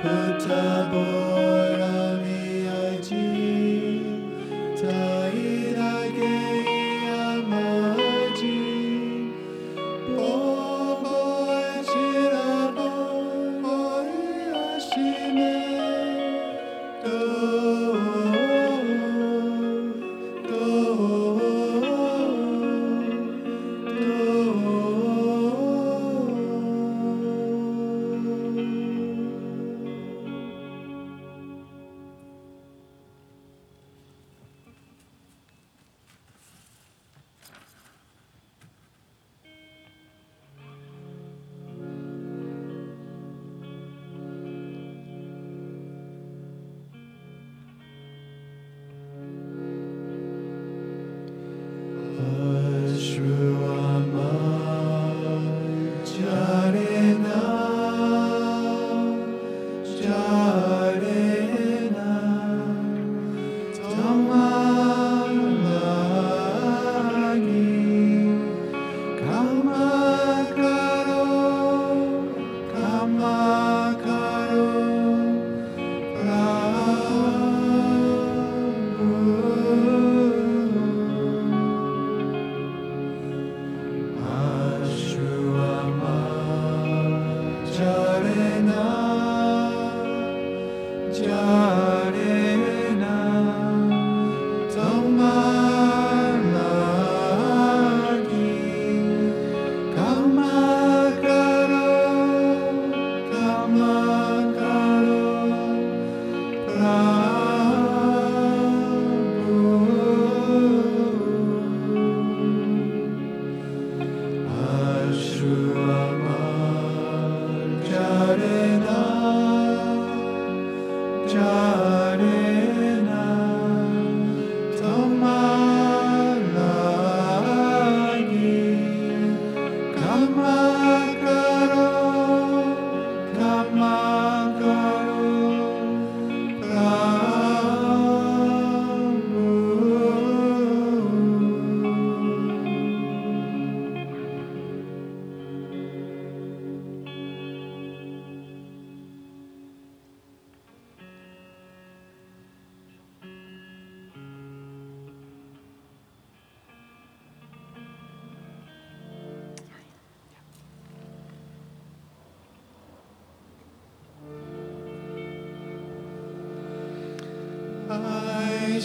I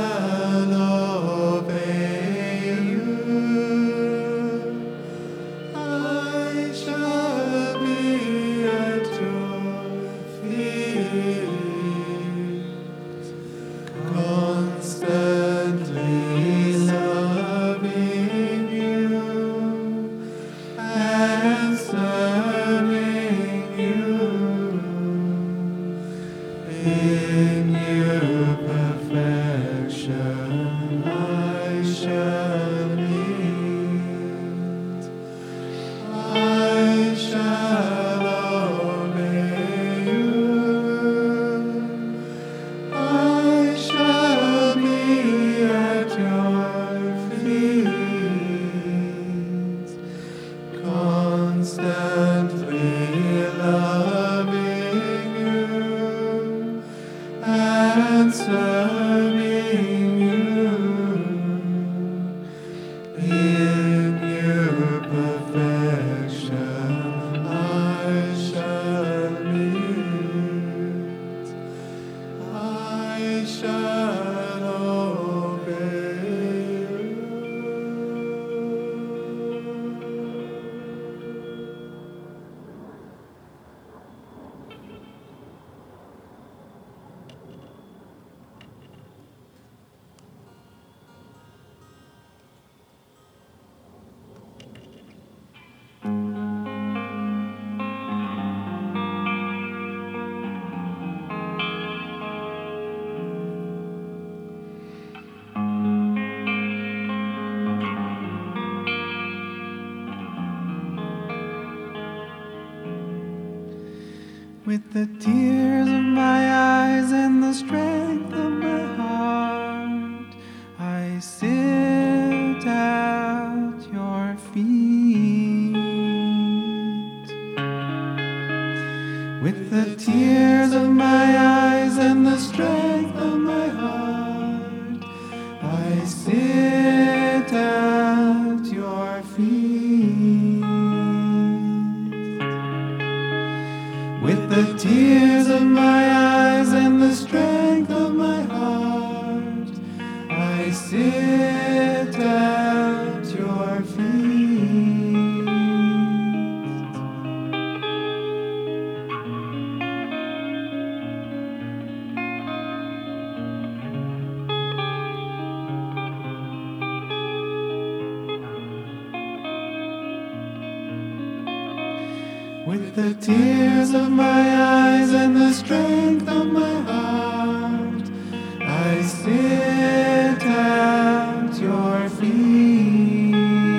shall obey you. I shall be at your feet, constantly loving you and serving you. In your perfection I shall meet. I shall obey you. I shall be at your feet, constantly loving you and serving you. In your perfection I shall meet. I shall obey you. With the tears of my eyes and the strength of my heart, I sit at your feet. With the tears of my eyes and the strength of my heart, I sit at your feet. With the tears of my eyes and the strength of my heart, I sit at your feet. With the tears of my eyes and the strength of my heart, I sit at your feet.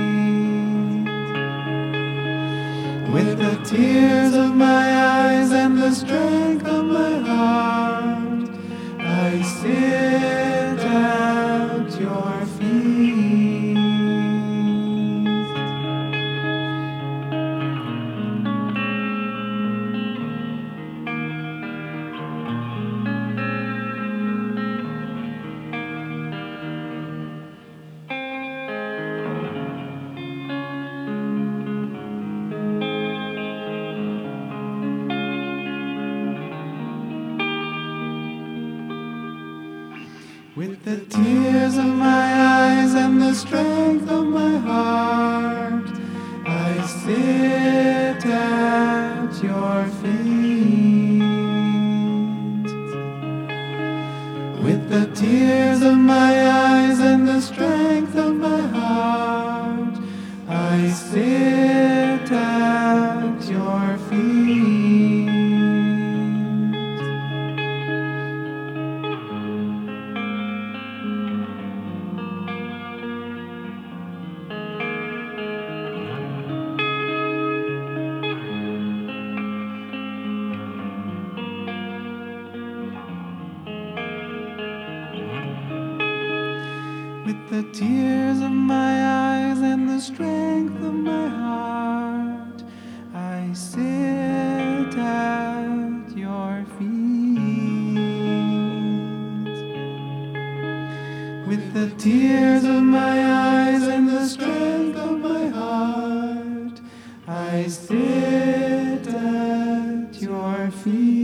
With the tears of my eyes and the strength of my heart, I sit at your feet. With the tears of my eyes and the strength of my heart, I sit at your feet. With the tears of my eyes and the strength of my heart, I sit at your feet. With the tears of my eyes and the strength of my heart, I sit at your feet. With the tears of my eyes and the strength of my heart, I sit at your feet.